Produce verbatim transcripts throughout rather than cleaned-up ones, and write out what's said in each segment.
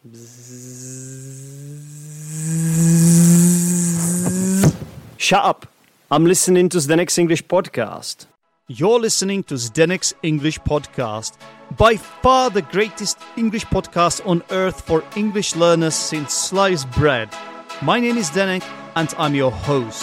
Shut up. I'm listening to Zdenek's English podcast. You're listening to Zdenek's English podcast, by far the greatest English podcast on earth for English learners since sliced bread. My name is Zdenek and I'm your host.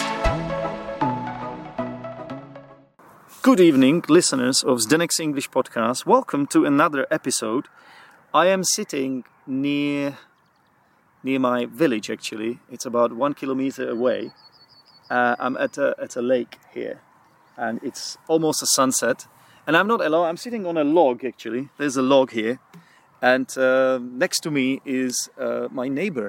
Good evening, listeners of Zdenek's English podcast. Welcome to another episode. I am sitting near near my village, actually. It's about one kilometer away. Uh, I'm at a, at a lake here, and it's almost a sunset. And I'm not alone. I'm sitting on a log, actually. There's a log here. And uh, next to me is uh, my neighbor.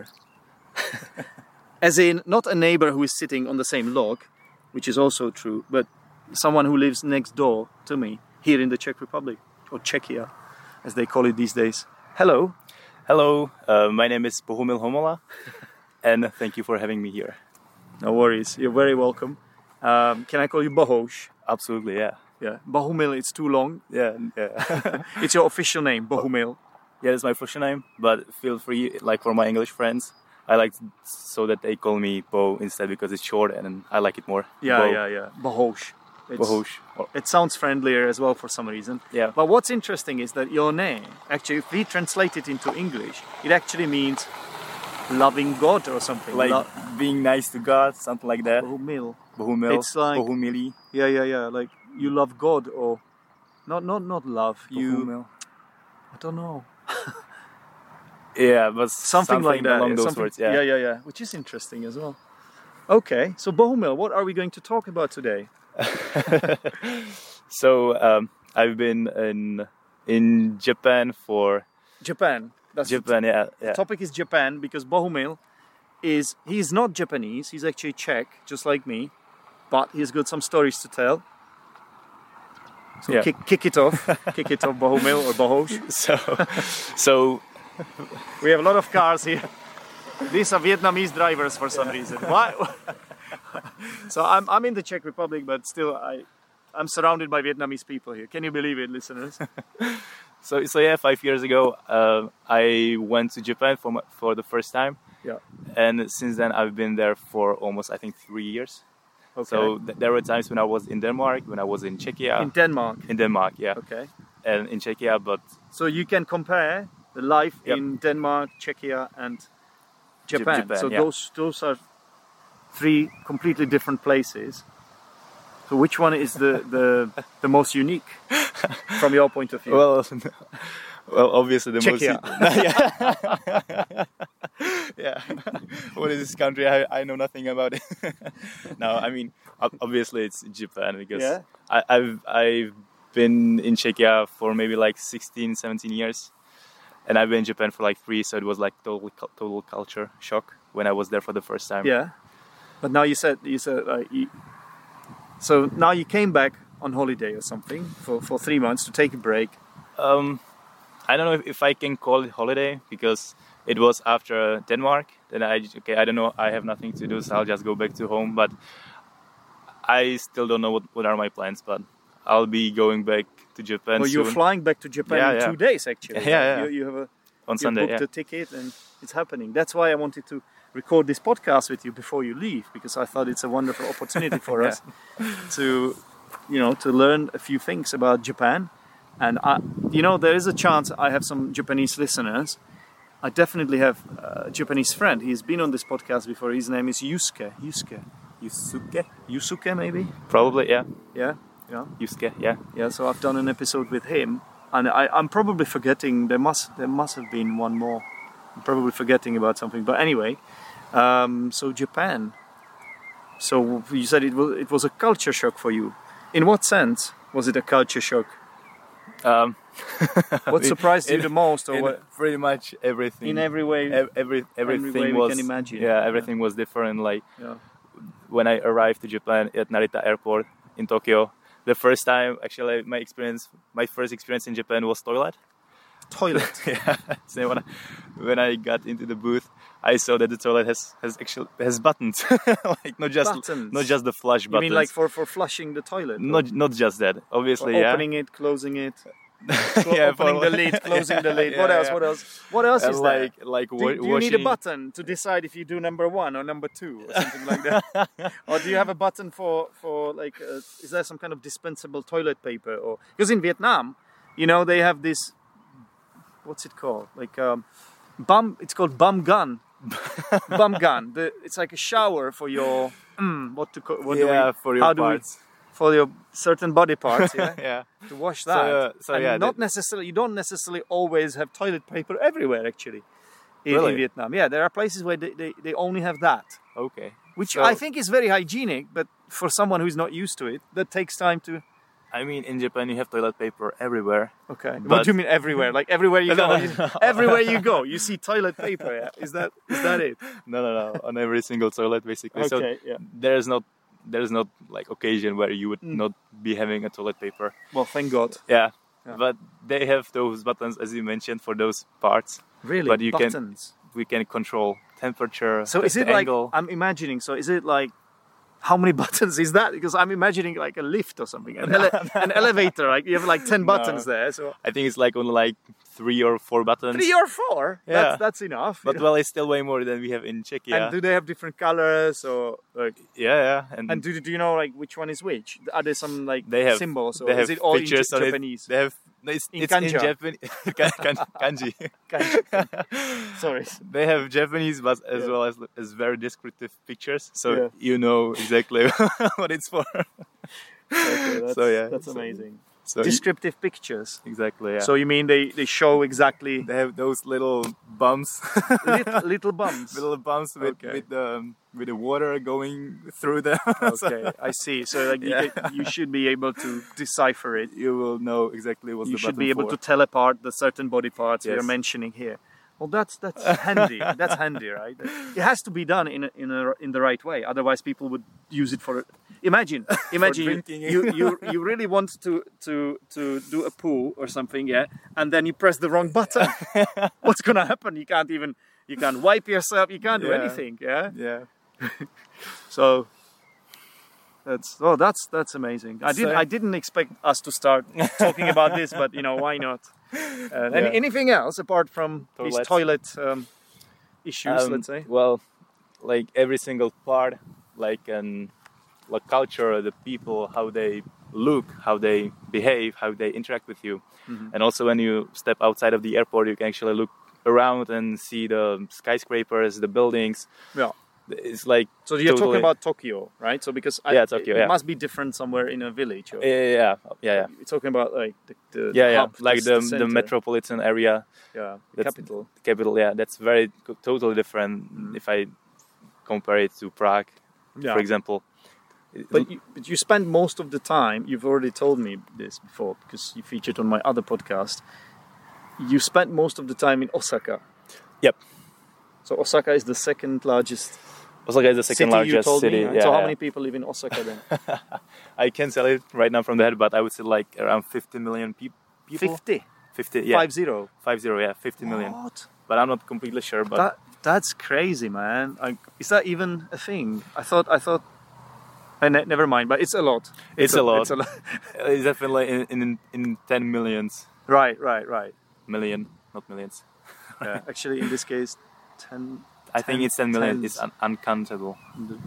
As in, not a neighbor who is sitting on the same log, which is also true, but someone who lives next door to me here in the Czech Republic, or Czechia, as they call it these days. Hello. Hello, uh, my name is Bohumil Homola, and thank you for having me here. No worries, you're very welcome. Um, can I call you Bohos? Absolutely, yeah. Yeah, Bohumil, it's too long. Yeah, yeah. It's your official name, Bohumil. Yeah, it's my official name, but feel free, like for my English friends, I like so that they call me Bo instead because it's short and I like it more. Yeah, Bo. yeah, yeah. Bohos. Bohos. It sounds friendlier as well for some reason. Yeah. But what's interesting is that your name, actually, if we translate it into English, it actually means loving God or something. Like Lo- being nice to God, something like that. Bohumil. Bohumil. It's like- Bohumili. Yeah, yeah, yeah. Like you love God, or not, not, not love. You. Bohumil. I don't know. Yeah, but Something, something like that. along those Something- words. Yeah. yeah, yeah, yeah. Which is interesting as well. Okay, so Bohumil, what are we going to talk about today? So um, I've been in in Japan for Japan. That's Japan. Yeah, The yeah. topic is Japan because Bohumil is he's not Japanese. He's actually Czech, just like me, but he's got some stories to tell. So Yeah. kick, kick it off, kick it off, Bohumil or Bohos. So, so We have a lot of cars here. These are Vietnamese drivers for some reason. Why? So I'm I'm in the Czech Republic, but still I I'm surrounded by Vietnamese people here. Can you believe it, listeners? So, so yeah, five years ago, uh, I went to Japan for my, for the first time, Yeah. and since then I've been there for almost, I think, three years. Okay. So th- there were times when I was in Denmark, when I was in Czechia, in Denmark. in Denmark, yeah, Okay. and in Czechia, but So you can compare the life Yep. in Denmark, Czechia, and Japan. Japan, so yeah. those those are three completely different places. So which one is the the, the most unique from your point of view? well, well, obviously the Czechia. most, yeah, yeah. What is this country? I, I know nothing about it. No, I mean, ob- obviously it's Japan because Yeah. I, I've I've been in Czechia for maybe like sixteen, seventeen years, and I've been in Japan for like three, so it was like total cu- total culture shock when I was there for the first time. Yeah. But now you said you said uh, you, so now you came back on holiday or something for, for three months to take a break. Um, I don't know if, if I can call it holiday because it was after Denmark. Then I okay, I don't know. I have nothing to do, so I'll just go back to home. But I still don't know what, what are my plans. But I'll be going back to Japan Well, soon. you're flying back to Japan Yeah, in yeah. two days actually. Yeah, yeah. You, you have a on you Sunday. booked Yeah. the ticket and it's happening. That's why I wanted to record this podcast with you before you leave, because I thought it's a wonderful opportunity for Yeah. us to, you know, to learn a few things about Japan. And I, you know, there is a chance I have some Japanese listeners. I definitely have a Japanese friend. He's been on this podcast before. His name is Yusuke. Yusuke. Yusuke, Yusuke, maybe? probably. Yeah, Yeah. Yeah. Yusuke. Yeah. Yeah. So I've done an episode with him, and I, I'm probably forgetting. There must there must have been one more. I'm probably forgetting about something. But anyway, um, so Japan. So you said it was it was a culture shock for you. In what sense was it a culture shock? Um, What surprised you in- the most, or in what? pretty much everything. In every way. Ev- every everything way we was can imagine. Yeah, everything was different. Like Yeah. when I arrived to Japan at Narita Airport in Tokyo, the first time actually my experience, my first experience in Japan was toilet. Toilet. Yeah. So when I, when I got into the booth, I saw that the toilet has has actually has buttons, like not just Buttons? not just the flush You buttons. mean like for, for flushing the toilet? not not just that. or Obviously, for yeah. opening it, closing it. Clo- Yeah, opening for- the lid, closing the lid. Yeah, What else? yeah. What else? What else And is like there? like Do, wa- do you need a washing- button to decide if you do number one or number two or something like that? Or do you have a button for for like? Uh, is there some kind of dispensable toilet paper? Or because in Vietnam, you know, they have this. What's it called? Like um, bum. It's called bum gun. Bum gun. The, it's like a shower for your. Mm, what to co- what do yeah, we, for your how do we- parts. for your certain body parts, yeah, Yeah. to wash So, that. uh, so and yeah, not that- necessarily. You don't necessarily always have toilet paper everywhere. Actually, in, in Really? Vietnam, yeah, there are places where they, they, they only have that, Okay. which So- I think is very hygienic. But for someone who's not used to it, that takes time to. I mean, in Japan you have toilet paper everywhere. Okay. what But- do you mean everywhere? Like everywhere you No, go, no, you- no. everywhere you go, you see toilet paper. Yeah? Is that is that it? No, no, no. On every single toilet, basically. So Okay. Yeah. there's not there's not like occasion where you would Mm. not be having a toilet paper. Well, thank God. Yeah. Yeah. But they have those buttons, as you mentioned, for those parts. Really, But you can- buttons. We can control temperature. So the- is it the like angle. I'm imagining? So is it like how many buttons is that? Because I'm imagining like a lift or something, an, ele- an elevator. Like you have like ten buttons there. So I think it's like only like three or four buttons. three or four. Yeah. That's that's enough. But you know? well, it's still way more than we have in Czechia. And do they have different colors or like? yeah, yeah. And, And do, do you know like which one is which? Are there some like they have symbols or they have is it all in pictures on it. Japanese? They have it's, In it's in kanji. Japanese kanji. Sorry. They have Japanese, but as Yeah. well as as very descriptive pictures, so Yeah. you know exactly what it's for. Okay, that's, So, yeah, that's so- amazing. So Descriptive pictures. exactly, yeah. So you mean they, they show exactly they have those little bumps, little, little bumps? little bumps with Okay. with the with the water going through them. So Okay, I see. So like Yeah. you, can, you should be able to decipher it. you will know exactly what's You the should button be able for. to tell apart the certain body parts we Yes. are mentioning here. Well, that's that's handy. That's handy, right? It has to be done in a, in a, in the right way. Otherwise, people would use it for. Imagine, imagine you, drinking. you you you really want to to to do a poo or something, yeah, and then you press the wrong button. What's gonna happen? You can't even you can't wipe yourself. You can't do Yeah. anything, yeah. Yeah. So that's oh, that's that's amazing. I didn't So- I didn't expect us to start talking about this, but you know why not? Uh, any, Yeah. anything else apart from these Toilets. toilet um, issues? Um, let's say. Well, like every single part, like an like culture, the people, how they look, how they behave, how they interact with you, Mhm. and also when you step outside of the airport, you can actually look around and see the skyscrapers, the buildings. Yeah. It's like So you're talking totally- about Tokyo, right? So because I, Yeah, Tokyo, it yeah. must be different somewhere in a village. Or, yeah, yeah, yeah, yeah, yeah. You're talking about like the, the, Yeah, the yeah, hub, like the, the, the, the center. metropolitan area, yeah, the that's- capital. capital. Yeah, that's very co- totally different if I compare it to Prague, Yeah. for example. But you, but you spend most of the time, you've already told me this before because you featured on my other podcast, you spent most of the time in Osaka. Yep. So Osaka is the second largest Osaka is the second city you largest told city. me. Right? Yeah, so how yeah. many people live in Osaka then? I can't tell it right now from the head, but I would say like around fifty million peop people. fifty. fifty, yeah. Five zero. Five zero, yeah, fifty million. What? But I'm not completely sure. But That that's crazy, man. I, is that even a thing? I thought I thought. I ne- never mind, but it's a lot. It's a lot. It's a lot. it's definitely in, in in ten millions, right, right, right. million, not millions. Yeah. Actually, in this case, ten. I think it's ten million. tens. It's un- uncountable.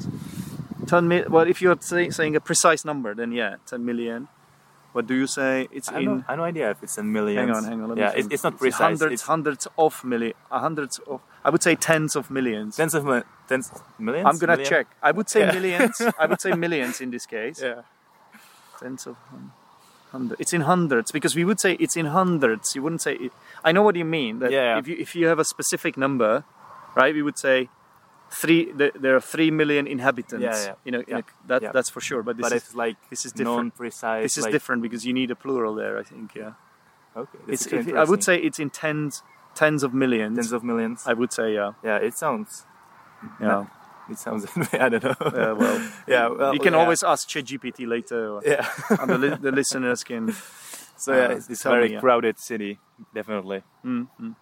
ten mil- well, if you're say, saying a precise number, then yeah, ten million. What do you say? It's I have, in. no, I have no idea if it's in millions. Hang on, hang on. Let me yeah, think. it's, it's not It's precise. Hundreds, It's hundreds of million, uh, hundreds of. I would say tens of millions. tens of mi- tens millions. I'm gonna Million? check. I would say Yeah. millions. I would say millions in this case. Yeah. Tens of hun- hundred. It's in hundreds because we would say it's in hundreds. You wouldn't say. It. I know what you mean. That Yeah. If you if you have a specific number, right? We would say three. There, there are three million inhabitants. Yeah, yeah. You know, in Yeah. a, that Yeah. that's for sure. But this But is it's like this is different. non-precise. this is like, different because you need a plural there. I think. Yeah. Okay, It's. that's actually It, I would interesting. say it's in tens tens of millions. tens of millions. I would say yeah. Yeah, it sounds. Yeah. It sounds. I don't know. Uh, well, yeah. Well, you can yeah. always ask ChatGPT later, or, Yeah. and the, li- the listeners can. So yeah, Uh, it's, it's tell very me, yeah. crowded city, definitely. Mm, mm.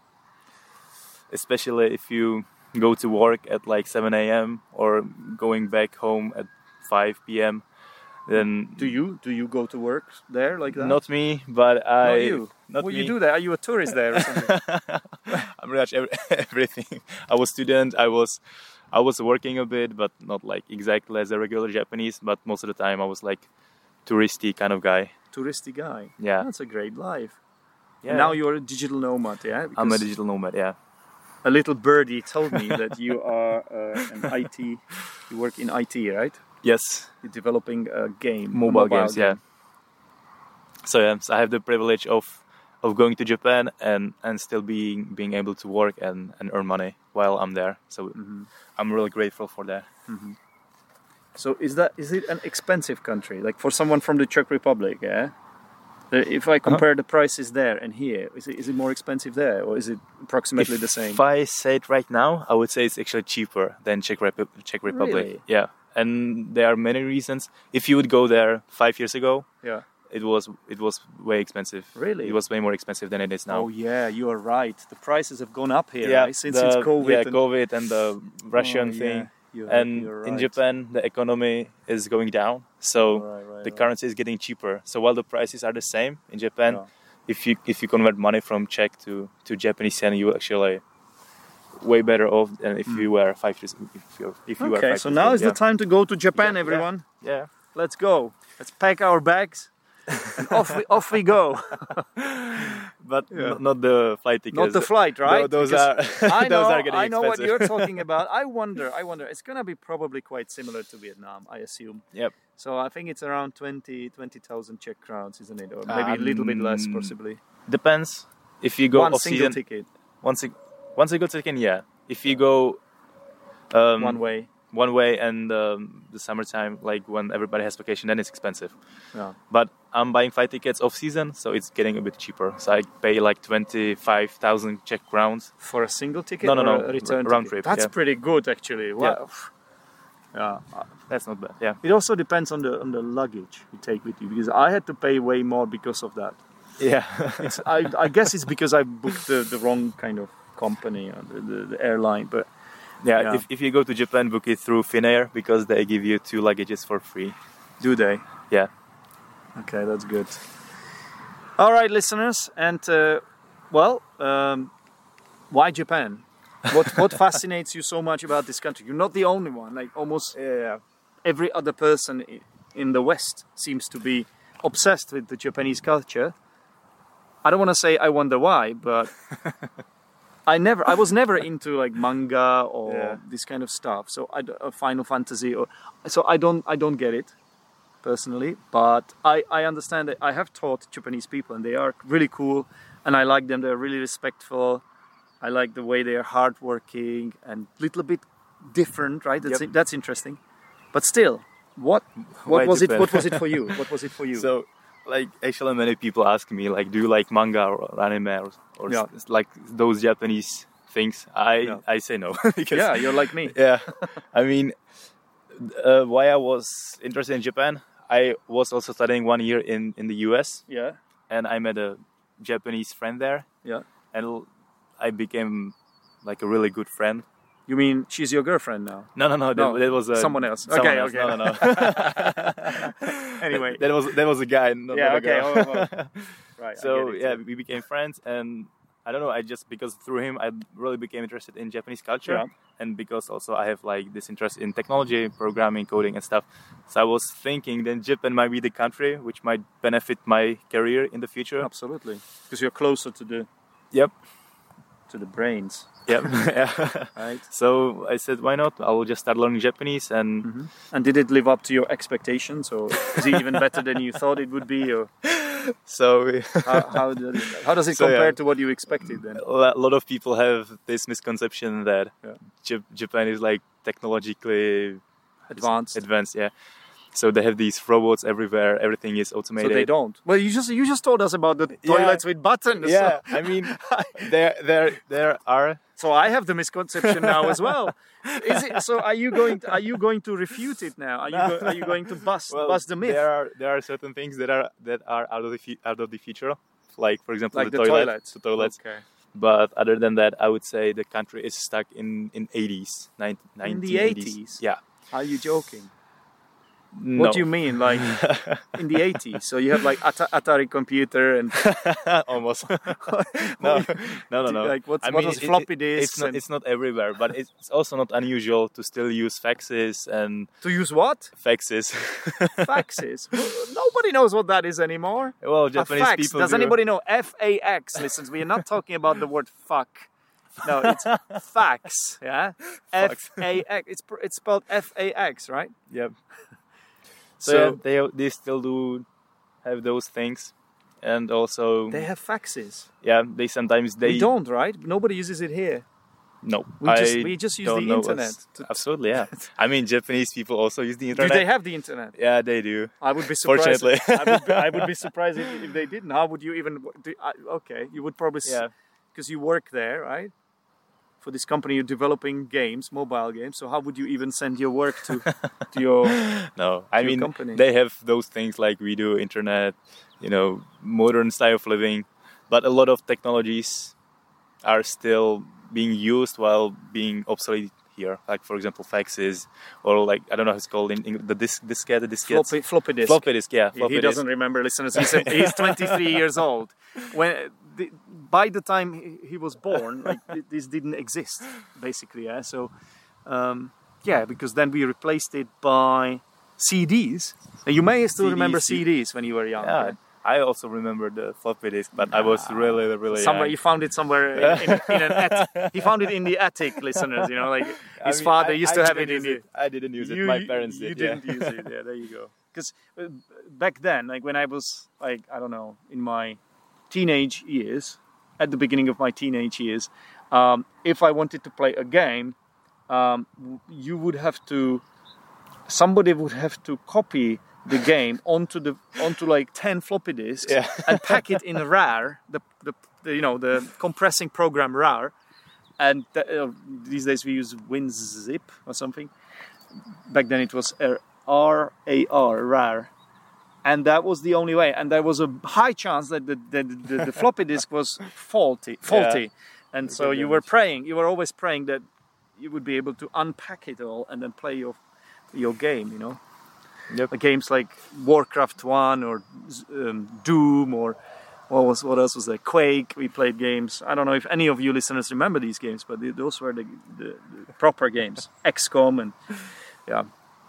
Especially if you go to work at like seven a m or going back home at five p m Then Do you do you go to work there like that? not me, but I. Not you. not what me. you do there? Are you a tourist there or something? I'm pretty much every, everything. I was student. I was, I was working a bit, but not like exactly as a regular Japanese. But most of the time, I was like touristy kind of guy. Touristy guy. Yeah. That's a great life. Yeah. And now you're a digital nomad, yeah? I'm a Because digital nomad. Yeah. a little birdie told me that you are uh, an I T. You work in I T, right? Yes. You're developing a game. a Mobile, games. game. Yeah. So yeah, so I have the privilege of of going to Japan and, and still being being able to work and, and earn money while I'm there. So Mm-hmm. I'm really grateful for that. So is that is it an expensive country? Like for someone from the Czech Republic, yeah? Uh, If I compare the prices there and here, is it, is it more expensive there or is it approximately If the same? I say it right now, I would say it's actually cheaper than Czech, Repu- Czech Republic. Really? Yeah, and there are many reasons. If you would go there five years ago, Yeah. it was it was way expensive. Really? It was way more expensive than it is now. Oh yeah, you are right. The prices have gone up here, yeah, right? Since the, it's COVID. yeah, and- COVID and the Russian Oh, yeah, thing. you're- And you're in right. Japan, the economy is going down, so Right, right, the right. currency is getting cheaper. So while the prices are the same in Japan, Yeah. if you if you convert money from Czech to, to Japanese yen, you actually way better off than if you were five years. If you if you were Hmm. Okay, five so years now old, is the yeah. time to go to Japan, Yeah, everyone. Yeah. Let's go. Let's pack our bags and off we, off we go. But Yeah. n- not the flight tickets. Not the flight, right? Tho- those Because are I know, those are getting I know what expensive. you're talking about. I wonder, I wonder. It's gonna be probably quite similar to Vietnam, I assume. Yep. So I think it's around twenty thousand Czech crowns, isn't it? Or maybe a little bit less, Um, possibly. Depends. If you go One off single season, ticket, once a once a good ticket, yeah. If you go um, one way. one way and um, the summertime, like when everybody has vacation, then it's expensive. Yeah. But I'm buying flight tickets off season, so it's getting a bit cheaper. So I pay like twenty-five thousand Czech crowns. For a single ticket? No, no, or no, a return r- round ticket? trip, That's yeah. pretty good, actually. Wow. Yeah. That's not bad. Yeah. It also depends on the on the luggage you take with you, because I had to pay way more because of that. Yeah. It's, I, I guess it's because I booked the, the wrong kind of company, or the, the, the airline. But yeah. Yeah. If if you go to Japan, book it through Finnair because they give you two luggages for free. do they? Yeah. Okay, that's good. All right, listeners, and uh, well, um, why Japan? What what fascinates you so much about this country? You're not the only one. Like almost Yeah. every other person i- in the West seems to be obsessed with the Japanese culture. I don't want to say I wonder why, but I never, I was never into like manga or Yeah. this kind of stuff. So I, d- uh, Final Fantasy, or so I don't, I don't get it personally. But I, I understand that I have taught Japanese people, and they are really cool, and I like them. They're really respectful. I like the way they are hardworking and little bit different, right? That's Yep. that's interesting. But still, what what Why was it? Japan? What was it for you? What was it for you? So, like, actually, many people ask me, like, do you like manga or anime or, or Yeah. s- like those Japanese things? I Yeah. I say no because yeah, you're like me. yeah. I mean, uh, why I was interested in Japan, I was also studying one year in in the U S Yeah, and I met a Japanese friend there, yeah. and l- I became like a really good friend. You mean she's your girlfriend now? No, no, no. That, No, that was a, someone else. someone Okay, else. okay. No, no, no. Anyway. that was that was a guy. Not, Yeah, not a okay, girl. oh, oh. Right. I So get it. yeah, we became friends, and I don't know. I just because through him, I really became interested in Japanese culture, Yeah. and because also I have like this interest in technology, programming, coding, and stuff. So I was thinking that Japan might be the country which might benefit my career in the future. Absolutely, because you're closer to the Yep. to the brains, Yep. yeah. right? So I said, why not? I will just start learning Japanese, and Mm-hmm. And did it live up to your expectations, or is it even better than you thought it would be, or so how, how, does, it, how does it So, compare yeah. to what you expected then? a lot of people have this misconception that Yeah. Jap- Japan is like technologically Advanced. advanced, yeah. So they have these robots everywhere. Everything is So automated. they don't. Well, you just you just told us about the Yeah. toilets with buttons. Yeah, So, I mean, there, there, there are. so I have the misconception now as well. Is it? So are you going? To, are you going to refute it now? Are you go, are you going to bust Well, bust the myth? there are there are certain things that are that are out of the fu- out of the future, like for example Like the, the toilet, toilets. the toilets. Okay. But other than that, I would say the country is stuck in in eighties, nineteen In the eighties. eighties? Yeah. Are you joking? No. What do you mean, like in the eighties? So you have like At- Atari computer and Almost. no, no, no, no. Like what's, I what mean, was it- floppy it- disks? It's not, and- it's not everywhere, but it's also not unusual to still use faxes and to use what? faxes. Faxes. Well, nobody knows what that is anymore. Well, A Japanese fax. people Does do. anybody know F A X? Listen, we are not talking about the word fuck. No, it's fax. Yeah, F A X. It's pr- it's spelled F A X, right? Yep. So, So- yeah, they they still do have those things, and also They have faxes. yeah, they sometimes they we don't, right? Nobody uses it here. No, We just- I we just use don't the know internet what's- to- Absolutely, yeah. I mean, Japanese people also use the Do internet. they have the internet? Yeah, they do. I would be surprised. Fortunately. I, would be, I would be surprised if, if they didn't. How would you even? Do, I, okay, you would probably. Yeah. Because you work there, right? For this company, you're developing games, mobile games. So how would you even send your work to to your? No, I your mean company. they have those things like we do, internet, you know, modern style of living, but a lot of technologies are still being used while being obsolete here. Like for example, faxes, or like I don't know how it's called in English, the disc, diskette, the diskettes. Floppy, floppy disk. Floppy disk, yeah. He- Floppy he doesn't disk. remember, listeners. He's, he's twenty-three years old. When the, by the time he, he was born, like th- this didn't exist, basically. Yeah. So, um, yeah, because then we replaced it by C Ds. And you may still C Ds, remember C- C Ds when you were young. Yeah, right? I also remember the floppy disk, but I was really, really Somewhere young. you found it somewhere in, in, in an attic. He found it in the attic, listeners. You know, like I his mean, father I- used I to have it didn't in use the. I didn't use it. You- My parents you did. didn't yeah. use it. Yeah, there you go. Because uh, back then, like when I was like I don't know in my teenage years, at the beginning of my teenage years, um, if I wanted to play a game, um, w- you would have to. Somebody would have to copy the game onto the onto like ten floppy disks Yeah. and pack it in RAR, the, the, the you know the compressing program RAR, and the, uh, these days we use WinZip or something. Back then it was R A R RAR, and that was the only way. And there was a high chance that the the, the, the floppy disk was faulty, faulty, and so you were praying. You were always praying that you would be able to unpack it all and then play your your game. You know. Yep. Games like Warcraft one or um, Doom or what was what else was there? Quake. We played games. I don't know if any of you listeners remember these games, but the, those were the, the, the proper games. X COM and yeah.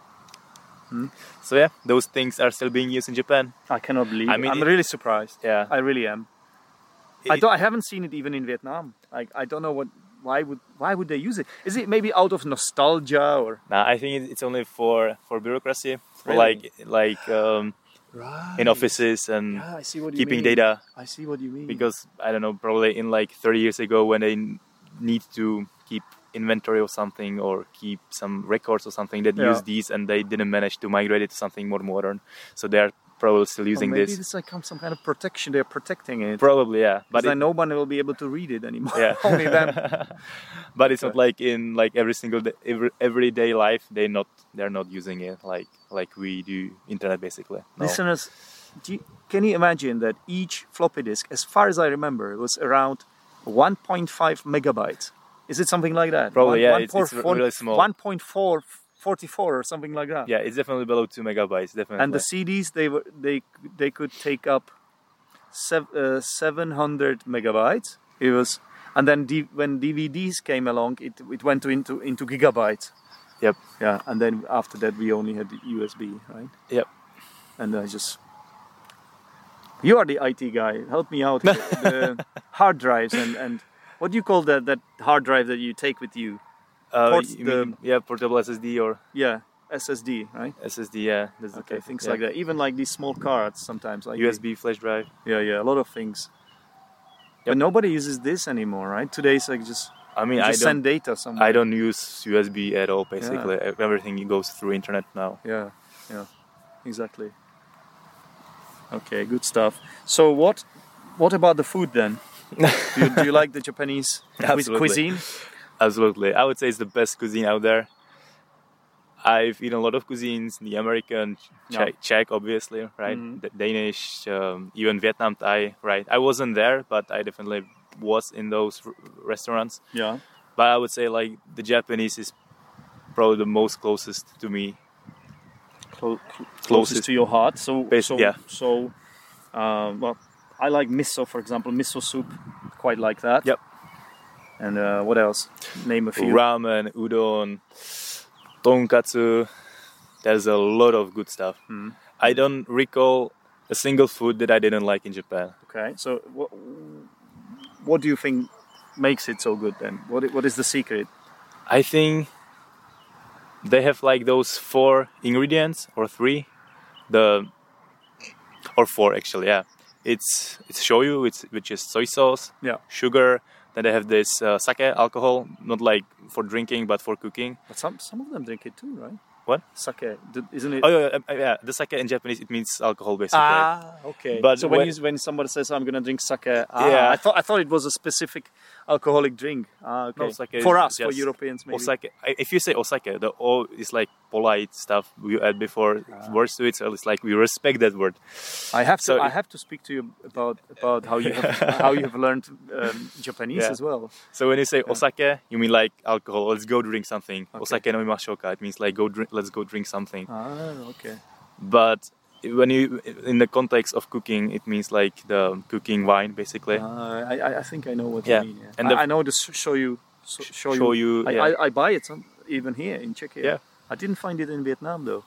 So yeah, those things are still being used in Japan. I cannot believe. I I mean, I'm it- really surprised. Yeah. I really am. I It- don't. I haven't seen it even in Vietnam. Like I don't know what. Why would Why would they use it? Is it maybe out of nostalgia or? Nah, I think it- it's only for for bureaucracy, for Really? like like um, Right. in offices and Yeah, I see what you keeping mean. data. I see what you mean. Because I don't know, probably in like thirty years ago when they n- need to keep inventory of something or keep some records or something, that Yeah. use these and they didn't manage to migrate it to something more modern. So they're probably still Or using maybe this. it's like some kind of protection. They're protecting it. Probably, yeah. But But then it, no one will be able to read it anymore. yeah. Only them. But it's not like in like every single day, every everyday life they not they're not using it like like we do internet basically. No. Listeners, do you, can you imagine that each floppy disk, as far as I remember, was around one point five megabytes? Is it something like that? Probably, yeah, one it's- it's point- really small. one point four forty-four or something like that. Yeah, it's definitely below two megabytes, definitely. And the C Ds, they were they they could take up sev- uh, seven hundred megabytes. It was, and then D, when D V Ds came along, it it went to into into gigabytes. Yep. Yeah, and then after that we only had the U S B, right? Yep. And I just, you are the I T guy. Help me out. The hard drives and and what do you call that that hard drive that you take with you? Uh, ports you the- mean, yeah, portable S S D or Yeah, S S D, right? S S D, yeah. That's the Okay, type, things yeah. like that. Even like these small cards sometimes, like U S B flash drive. Yeah, yeah, a lot of things. Yep. But nobody uses this anymore, right? Today's like just, I mean, you I just don't, send data somewhere. I don't use U S B at all. Basically, everything goes through internet now. Yeah, yeah, exactly. Okay, good stuff. So what, what about the food then? do, you, do you like the Japanese cuis- Absolutely. cuisine? Absolutely, I would say it's the best cuisine out there. I've eaten a lot of cuisines: the American, Czech, Yeah. Czech obviously, right? Mhm. The Danish, um, even Vietnam Thai, right? I wasn't there, but I definitely was in those r- restaurants. Yeah. But I would say like the Japanese is probably the most closest to me. clo- cl- closest, Closest. to your heart. So, Bas- so, yeah. so, uh, well, I like miso, for example, miso soup, quite like that. Yep. And uh, what else? Name a few. Ramen, udon, tonkatsu. There's a lot of good stuff. Hmm. I don't recall a single food that I didn't like in Japan. Okay, so what, what do you think makes it so good then? What i- what is the secret? I think they have like those four ingredients or three, the or four actually. Yeah, it's it's shoyu, it's which is soy sauce, Yeah, sugar. Then they have this uh, sake, alcohol, not like for drinking but for cooking. but some some of them drink it too, right? What? Sake, D- isn't it? Oh yeah, yeah, yeah. The sake in Japanese it means alcohol basically. Ah, okay. But so when when- you when somebody says I'm gonna drink sake, ah, Yeah. I thought I thought it was a specific alcoholic drink. Ah, okay. No, sake For is us, for just Europeans, maybe. Osake. I- If you say osake, the o is like polite stuff you add before words to it. So it's like we respect that word. I have to So I it- have to speak to you about about how you have how you have learned um, Japanese Yeah. as well. So when you say osake, you mean like alcohol. Let's go drink something. Osake no imashouka. It means like go drink. Let's go drink something. Ah, okay. But when you in the context of cooking, it means like the cooking wine basically. Uh, I I- I think I know what Yeah. you mean. Yeah. And I, the- I know the sh- shoyu. So, shoyu. Shoyu, I, yeah. I, I buy it some, even here in Czechia. Yeah. I didn't find it in Vietnam though.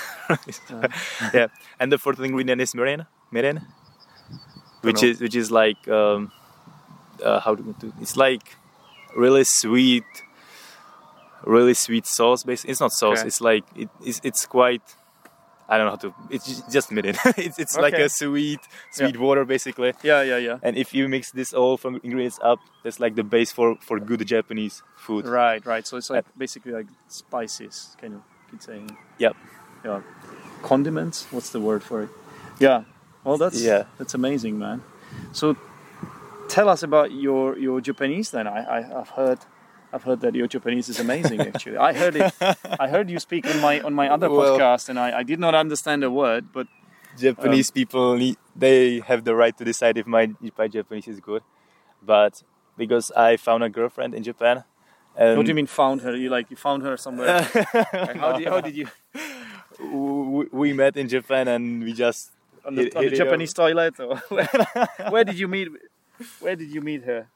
Yeah, and the fourth ingredient is mirin, mirin, which know. is which is like um, uh, how do do- it's like really sweet, really sweet sauce. Basically, it's not sauce. Okay. It's like it, it's it's quite. I don't know how to. It's ju- just mirin. it's it's like Okay. a sweet sweet water basically. Yeah, yeah, yeah. And if you mix this all from ingredients up, that's like the base for for good Japanese food. Right, right. So it's like basically like spices, kind of. Could say. Yep. Yeah. Condiments. What's the word for it? Yeah. Well, that's Yeah. that's amazing, man. So, tell us about your your Japanese then. I, I I've heard. I've heard that your Japanese is amazing. Actually, I heard it. I heard you speak on my on my other Well- podcast, and I, I did not understand a word. But Japanese people need, they have the right to decide if my if my Japanese is good, but because I found a girlfriend in Japan, and what do you mean found her? You like you found her somewhere? Like, how, did, how did you w- we met in Japan and we just on the, hit- on the hit it Japanese toilet? Or where, where did you meet? Where did you meet her?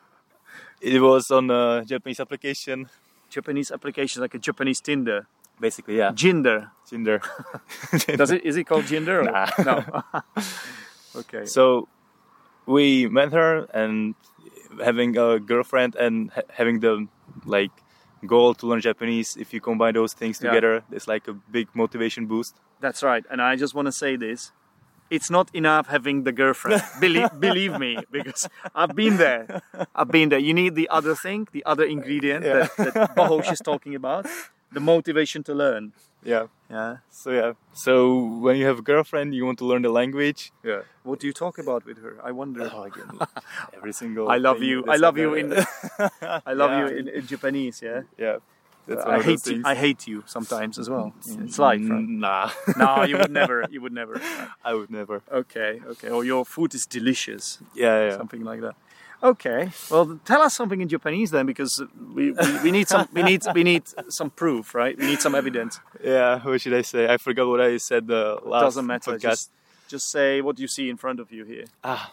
It was on a Japanese application, Japanese application, like a Japanese Tinder, basically. Yeah, Ginder. Tinder. Does it? Is it called Ginder? Or? Nah. No. Okay. So we met her and having a girlfriend and ha- having the like goal to learn Japanese. If you combine those things Yeah. together, it's like a big motivation boost. That's right. And I just want to say this. It's not enough having the girlfriend. believe, believe me, because I've been there. I've been there. You need the other thing, the other ingredient Yeah. that, that Bahosh is talking about, the motivation to learn. Yeah. Yeah. So yeah. So when you have a girlfriend, you want to learn the language. Yeah. What do you talk about with her? I wonder. Oh, again, every single. I love thing you. that's I love on you there. in. I love Yeah. you in, in Japanese. Yeah. Yeah. That's one I of hate. those things. I hate you sometimes as well. It's life, right? Nah. No, you would never. You would never. I would never. Okay. Okay. Or your food is delicious. Yeah, yeah. Something like that. Okay. Well, tell us something in Japanese then, because we, we, we need some we need we need some proof, right? We need some evidence. Yeah. What should I say? I forgot what I said the last Doesn't matter. podcast. Just just say what you see in front of you here. Ah.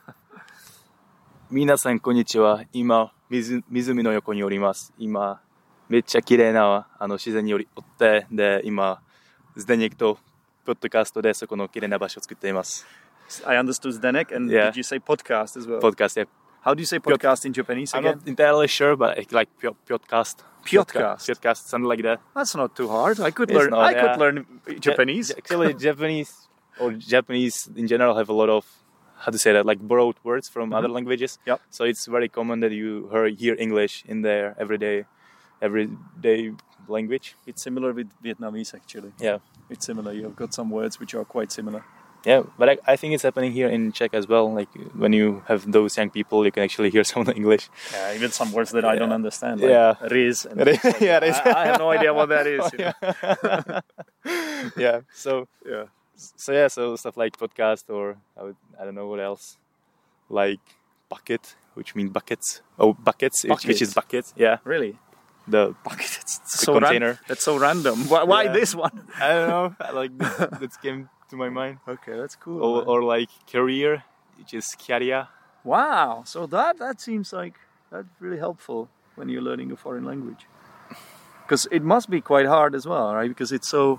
皆さんこんにちは。今、湖湖の横におります。今、めっちゃ綺麗なあの自然によりおって、で、今、ズデニックとポッドキャストでそこの綺麗な場所を作っています。 I understood Zdenek, and Yeah. did you say podcast as well? Podcast, yeah. How do you say podcast in Japanese I'm again? not entirely sure, but it's like pio- podcast. Podcast. Podcast, something like that. That's not too hard. I could It's learn. not, I yeah. could learn Japanese. Ja- Actually, Japanese or Japanese in general have a lot of, how to say that, like borrowed words from other languages. Yep. So it's very common that you hear, hear English in their everyday, everyday language. It's similar with Vietnamese, actually. Yeah. It's similar. You've got some words which are quite similar. Yeah, but I, I think it's happening here in Czech as well. Like when you have those young people, you can actually hear some of the English. Yeah, even some words that I don't Yeah. understand. Like Yeah. riz. And Riz, things like yeah, that. riz. I, I have no idea what that is. You know? Yeah. So Yeah. so yeah, so stuff like podcast or I would I don't know what else, like bucket, which means buckets. Oh, buckets, Which, which is bucket. Yeah. Really? the Bucket. That's the so ran- container. That's so random. Why, why Yeah. this one? I don't know. I like that, that came to my mind. Okay, that's cool. Or, man. or like career, which is Kyaria. Wow. So that that seems like that's really helpful when you're learning a foreign language. Because it must be quite hard as well, right? Because it's so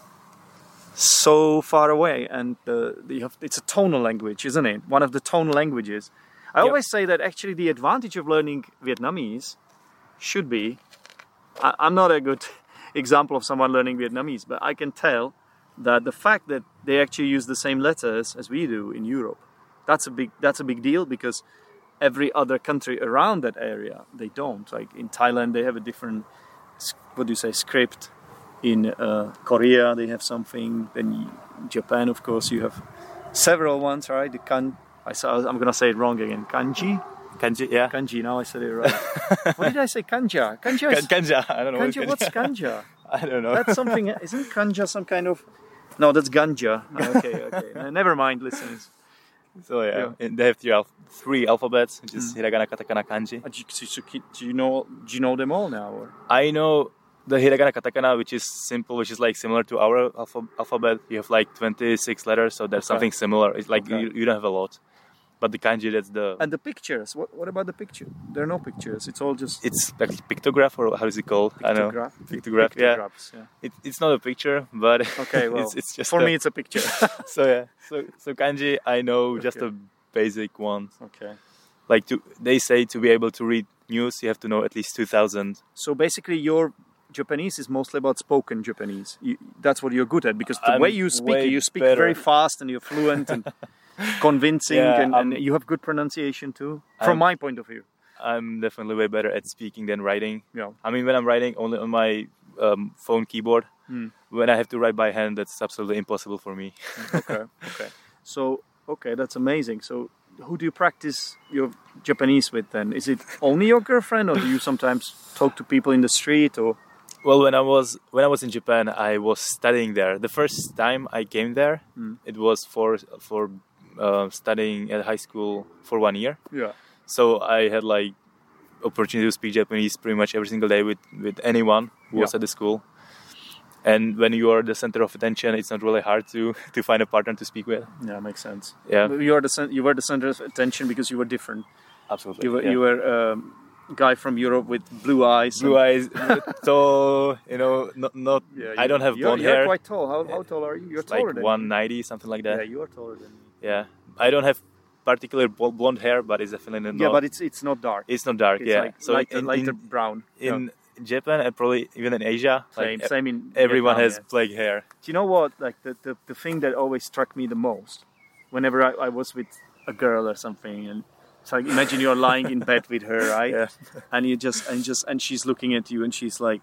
so far away, and uh, you have, it's a tonal language, isn't it? One of the tonal languages. I Yep. always say that actually the advantage of learning Vietnamese should be. I, I'm not a good example of someone learning Vietnamese, but I can tell that the fact that they actually use the same letters as we do in Europe, that's a big that's a big deal, because every other country around that area they don't. Like in Thailand, they have a different, what do you say, script. In uh, Korea, they have something. Then you, Japan, of course, you have several ones, right? The kan. I saw. I'm gonna say it wrong again. Kanji. Kanji, yeah. Kanji. Now I said it right. What did I say? Kanja. Kanja. Is, Kan- Kanja, I don't know. kanja. What's kanja? I don't know. That's something. Isn't kanja some kind of? No, that's ganja. Okay, okay. Uh, never mind, listeners. So yeah, Yeah. And they have three, alph- three alphabets, which is hiragana, katakana, kanji. Uh, Do you, so- so do you know? Do you know them all now? Or? I know the hiragana, katakana, which is simple, which is like similar to our alpha- alphabet. You have like twenty-six letters, so there's Okay. something similar. It's like Okay. you, you don't have a lot. But the kanji, that's the... And the pictures. What? What about the picture? There are no pictures. It's all just. It's like pictograph, or how is it called? I don't know. Pictograph. Pictograph, yeah. Pictographs, yeah. It, it's not a picture, but Okay, well, it's, it's just for a- me it's a picture. So yeah, so so kanji, I know just Okay. a basic one. Okay. Like to, they say to be able to read news, you have to know at least two thousand. So basically, your Japanese is mostly about spoken Japanese. You, that's what you're good at, because the I'm way you speak, way you speak better. very fast and you're fluent and convincing, Yeah, and, I'm- and you have good pronunciation too. From I'm- my point of view, I'm definitely way better at speaking than writing. yeah. I mean, when I'm writing only on my um, phone keyboard, Hmm. when I have to write by hand, that's absolutely impossible for me. Okay. Okay. So okay, that's amazing. So who do you practice your Japanese with then? Is it only your girlfriend, or do you sometimes talk to people in the street, or? Well, when I was when I was in Japan, I was studying there. The first time I came there, Mm. it was for for uh, studying at high school for one year. Yeah. So I had like opportunity to speak Japanese pretty much every single day with, with anyone who was Yeah. at the school. And when you are the center of attention, it's not really hard to, to find a partner to speak with. Yeah, makes sense. Yeah, You are the cen- you were the center of attention because you were different. absolutely. You were yeah. you were um, guy from Europe with blue eyes. blue and- eyes, tall, you know, not, not Yeah, I you- don't have you're, blonde you're hair. quite tall. How, how tall are you? You're taller like than one ninety, something like me. Yeah, that. you are taller than me. Yeah. I don't have particular bl- blonde hair, but it's definitely not. Yeah, but it's it's not dark. it's not dark. It's yeah. like so lighter, in, lighter in, brown. in Japan and probably even in Asia, yeah. Same, like e- same in everyone Vietnam, has yeah. black hair. Do you know what? Like the, the, the thing that always struck me the most, whenever I, I was with a girl or something, and so imagine you're lying in bed with her, right? Yeah. And you just and just and she's looking at you and she's like,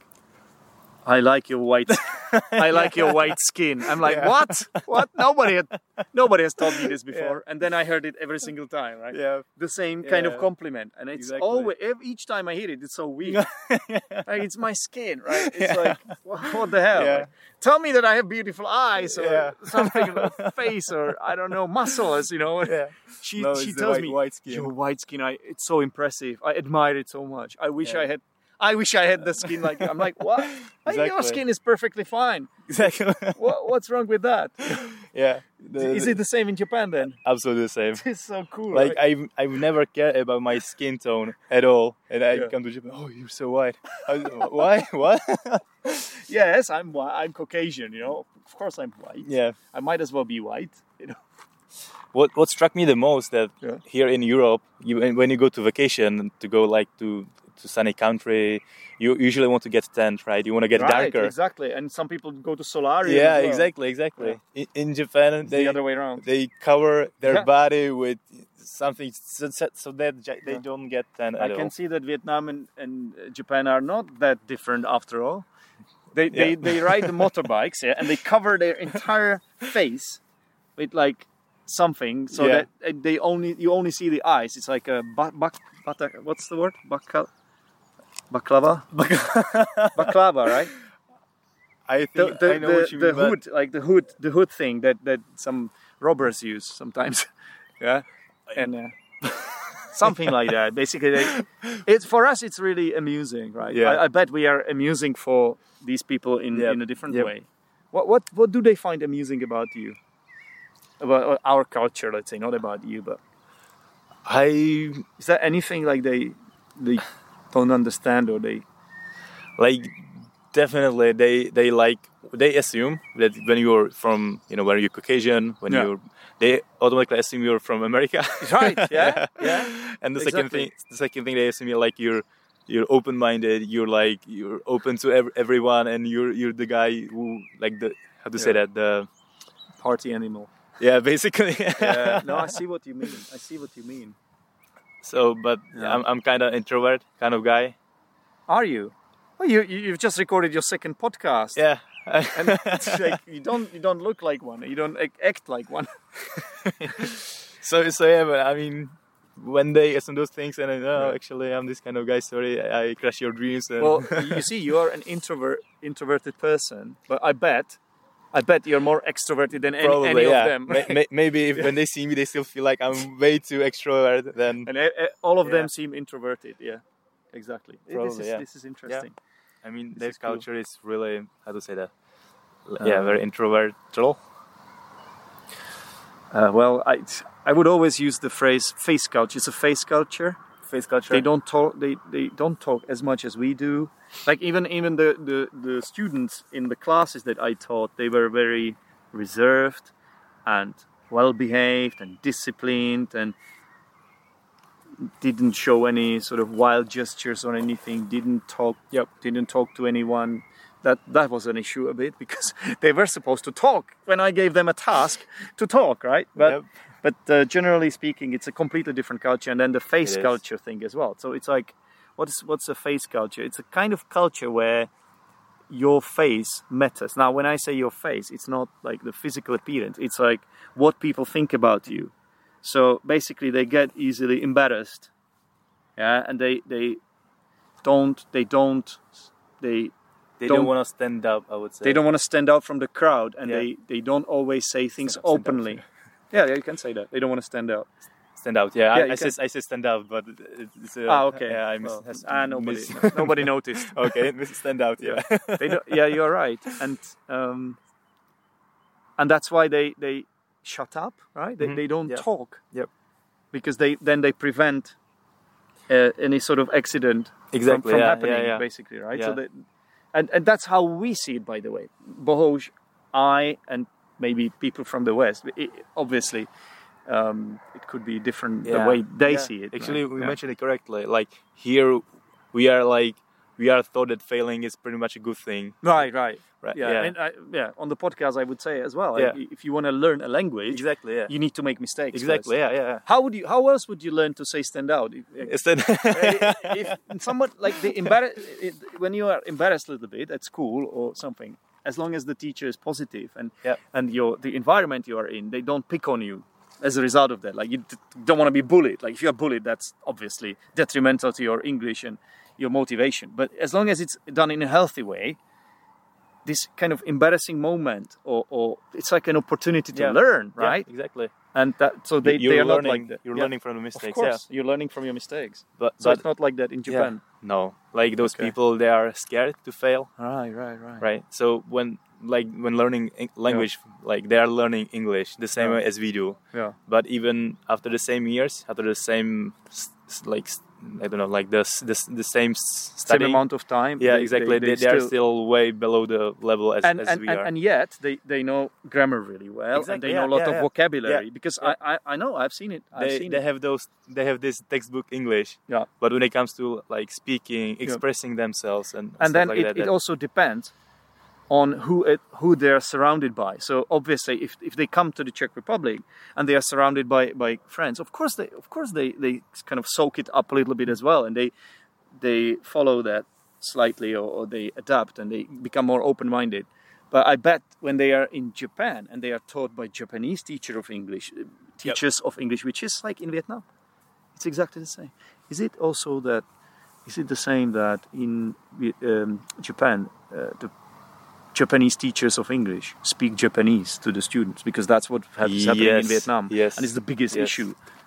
I like your white, I like your white skin. I'm like, Yeah. what? What? Nobody had, nobody has told me this before. And then I heard it every single time, right? Yeah. The same kind of Yeah. compliment, and it's Exactly. always ev- each time I hear it, it's so weird. Like, it's my skin, right? It's like, what, what the hell? Yeah. Like, tell me that I have beautiful eyes or Yeah. something about face or I don't know muscles, you know. Yeah. She No, she it's the tells white- me white skin. your white skin. I it's so impressive. I admire it so much. I wish Yeah. I had. I wish I had the skin like I'm like what? I think your Exactly. skin is perfectly fine. Exactly. What, what's wrong with that? yeah. The- Is it the same in Japan then? absolutely the same? It's so cool. Like right? I've I've never cared about my skin tone at all, and I Yeah. come to Japan. Oh, you're so white. I was- Why? What? Yes, I'm whi- I'm Caucasian. You know, of course I'm white. yeah. I might as well be white. You know. What What struck me the most that Yeah. here in Europe, you when when you go to vacation to go like to to sunny country, you usually want to get tanned, right? You want to get Right, darker. exactly. And some people go to solarium. Yeah, as well. exactly, exactly. Yeah. In, in Japan, It's they the other way around. they cover their Yeah. body with something so, so so that ja- they Yeah. don't get tan I at can all. see that Vietnam and, and Japan are not that different after all. They they, Yeah. they ride the motorbikes, yeah, and they cover their entire face with like something, so Yeah. that uh, they only you only see the eyes. It's like a bak bak bata, what's the word? Bakal, baklava, baklava, right? I The think the, I know the, what you the mean. but- hood, like the hood, the hood thing that that some robbers use sometimes. Yeah, and uh, something like that. Basically, they, it's for us. It's really amusing, right? Yeah. I, I bet we are amusing for these people in, Yep. in a different Yep. way. What what what do they find amusing about you? About our culture, let's say, not about you, but I is there anything like they they don't understand or they? like definitely they they like they assume that when you're from you know when you're Caucasian when Yeah. you're they automatically assume you're from America. Right, yeah, yeah. And the second Exactly. thing the second thing they assume you're like you're you're open-minded, you're like you're open to ev- everyone, and you're you're the guy who like the how to say Yeah. that the Party animal. yeah basically. Yeah. No, I see what you mean. I see what you mean. So but Yeah. I'm I'm kind of introvert kind of guy. Are you? Well, you you- you've just recorded your second podcast. Yeah. And it's like you don't you don't look like one. You don't ac- act like one. So, so yeah, but I mean, when they assume those things, and I know Yeah. actually I'm this kind of guy. Sorry, I, I crush your dreams. And Well, you see, you are an introvert, introverted person, but I bet, I bet you're more extroverted than any, probably, any yeah. of them. May- may- maybe if, when they see me, they still feel like I'm way too extrovert. Then And uh, uh, all of Yeah. them seem introverted. Yeah, exactly. this Probably, is yeah. this is interesting. I mean, This their is cool. culture is really how to say that. Yeah, Um, very introverted. Uh, well, I I would always use the phrase face culture. It's a face culture. Face culture. They don't talk. They, they don't talk as much as we do. Like even even the, the, the students in the classes that I taught, they were very reserved and well behaved and disciplined and didn't show any sort of wild gestures or anything. Didn't talk. Yep. Didn't talk to anyone. That that was an issue a bit because they were supposed to talk when I gave them a task to talk, right? But Yep. but uh, generally speaking, it's a completely different culture, and then the face It is. culture thing as well. So it's like, what's what's a face culture? It's a kind of culture where your face matters. Now, when I say your face, it's not like the physical appearance. It's like what people think about you. So basically, they get easily embarrassed, yeah, and they they don't they don't they. They don't- don't, want to stand up. I would say They don't want to stand out from the crowd, and Yeah. they, they don't always say things Stand up, stand up. openly. Yeah, yeah, you can say that. They don't want to stand out. stand out. Yeah, Yeah, I, you I can- said I said stand out, but it's uh, Ah, okay. Yeah, I miss, Well, has- ah, nobody, miss- nobody noticed. Okay, miss stand out. Yeah. They don't, yeah, you're right, and um, and that's why they, they shut up, right? They Mhm. they don't Yeah. talk. Yep. Because they then they prevent uh, any sort of accident from, Exactly, from yeah, happening, yeah, yeah. basically, right? So Yeah. that, and and that's how we see it, by the way. Bohoj, I, and maybe people from the West. It, obviously, um, it could be different the Yeah. way they Yeah. see it. Actually, right? we Yeah. mentioned it correctly. Like here, we are like we are taught that failing is pretty much a good thing. Right, right, Right, Yeah, yeah. And I, yeah. On the podcast, I would say as well. Yeah. like, if you want to learn a language, Exactly. Yeah. you need to make mistakes. Exactly. first. Yeah. Yeah. How would you? How else would you learn to say stand out? If, It's then if somewhat like the embarrass when you are embarrassed a little bit at school or something, as long as the teacher is positive and Yep. and your the environment you are in, they don't pick on you as a result of that. Like you d- don't want to be bullied. Like if you are bullied, that's obviously detrimental to your English and your motivation. But as long as it's done in a healthy way, this kind of embarrassing moment or, or it's like an opportunity to Yeah. learn, Yeah, right? exactly. And that so they, you're they are learning. not like that. You're Yeah. learning from the Of mistakes. course, you're learning from your mistakes. Yeah. But So but it's not like that in yeah, Japan. no, like those Okay. people, they are scared to fail. Right, right, right. Right. So when like when learning en- language, like they are learning English the same Yeah. way as we do. Yeah. But even after the same years, after the same s- s- like s- I don't know, like the s- the, s- the same s- Same studying. amount of time. Yeah, they- exactly. They, They, they they are still, still way below the level as, and, as and, we and, are. and yet they, they know grammar really well, and Exactly, they know yeah, a lot yeah, of yeah. vocabulary. Yeah, Because yeah. I, I, I know I've seen it. I've they seen they it. have those they have this textbook English. Yeah. But when it comes to like speaking, expressing themselves, and And stuff then like it, that, it that- also depends on who it, who they're surrounded by. So obviously, if, if they come to the Czech Republic and they are surrounded by, by friends, of course they of course they, they kind of soak it up a little bit as well, and they they follow that slightly, or, or they adapt and they become more open-minded. But I bet when they are in Japan and they are taught by Japanese teacher of English, uh, teachers of English, which is like in Vietnam, it's exactly the same. Is it also that? Is it the same that in um, Japan, uh, the Japanese teachers of English speak Japanese to the students, because that's what has- is happening in Yes, Vietnam, yes, and it's the biggest yes. issue.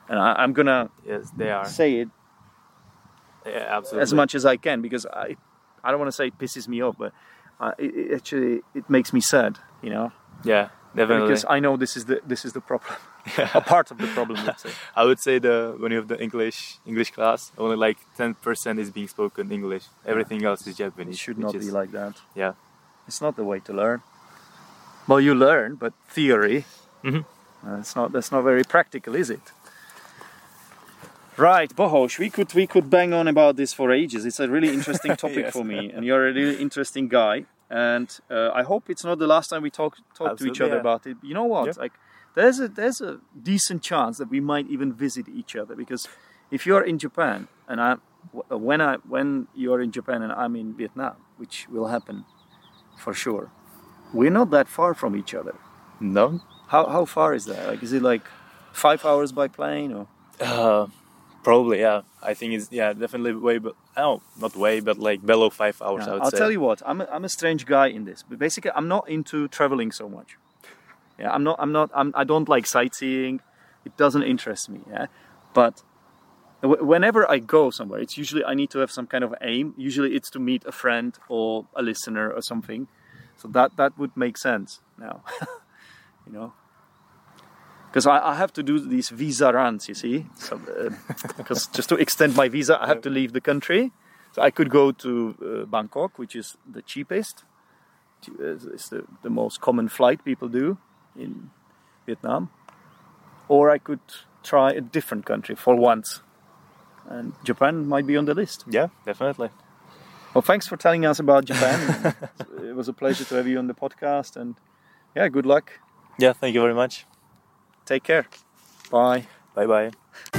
and I, I'm gonna Yes, they are. say it Yeah, absolutely. as much as I can, because I, I don't want to say it pisses me off, but uh, it, it actually it makes me sad, you know, Yeah, definitely. because I know this is the this is the problem, a part of the problem, let's say. I would say the when you have the English English class, only like ten percent is being spoken English. Everything else is Japanese. It should which not is, be like that. Yeah. It's not the way to learn. Well, you learn, but theory, Mhm. uh, it's not. That's not very practical, is it? Right, Bohos, we could we could bang on about this for ages. It's a really interesting topic Yes. for me, and you're a really interesting guy. And uh, I hope it's not the last time we talk talk to each Absolutely, other yeah. about it. You know what? Yeah. Like, there's a there's a decent chance that we might even visit each other, because if you're in Japan and I when I when you're in Japan and I'm in Vietnam, which will happen for sure, we're not that far from each other. No. How how far is that? Like, is it like five hours by plane or? Uh, probably, yeah. I think it's yeah, definitely way, but oh, not way, but like below five hours. Yeah, I would I'll say. tell you what, I'm a, I'm a strange guy in this, but basically I'm not into traveling so much. Yeah, I'm not, I'm not, I'm, I don't like sightseeing. It doesn't interest me. Yeah, but w- whenever I go somewhere, it's usually I need to have some kind of aim. Usually it's to meet a friend or a listener or something. So that that would make sense now, you know. Because I, I have to do these visa runs, you see. So, because just to extend my visa, I have to leave the country. So I could go to uh, Bangkok, which is the cheapest. It's the, the most common flight people do in Vietnam. Or I could try a different country for once. And Japan might be on the list. Yeah, definitely. Well, thanks for telling us about Japan. It was a pleasure to have you on the podcast. And yeah, good luck. Yeah, thank you very much. Take care. Bye. Bye bye.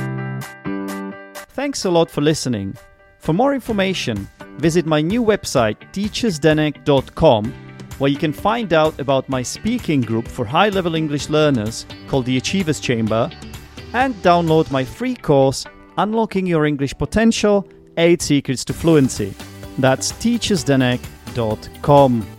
Thanks a lot for listening. For more information, visit my new website teachers denek dot com, where you can find out about my speaking group for high-level English learners called the Achievers Chamber, and download my free course, Unlocking Your English Potential, eight Secrets to Fluency. That's teachers denek dot com.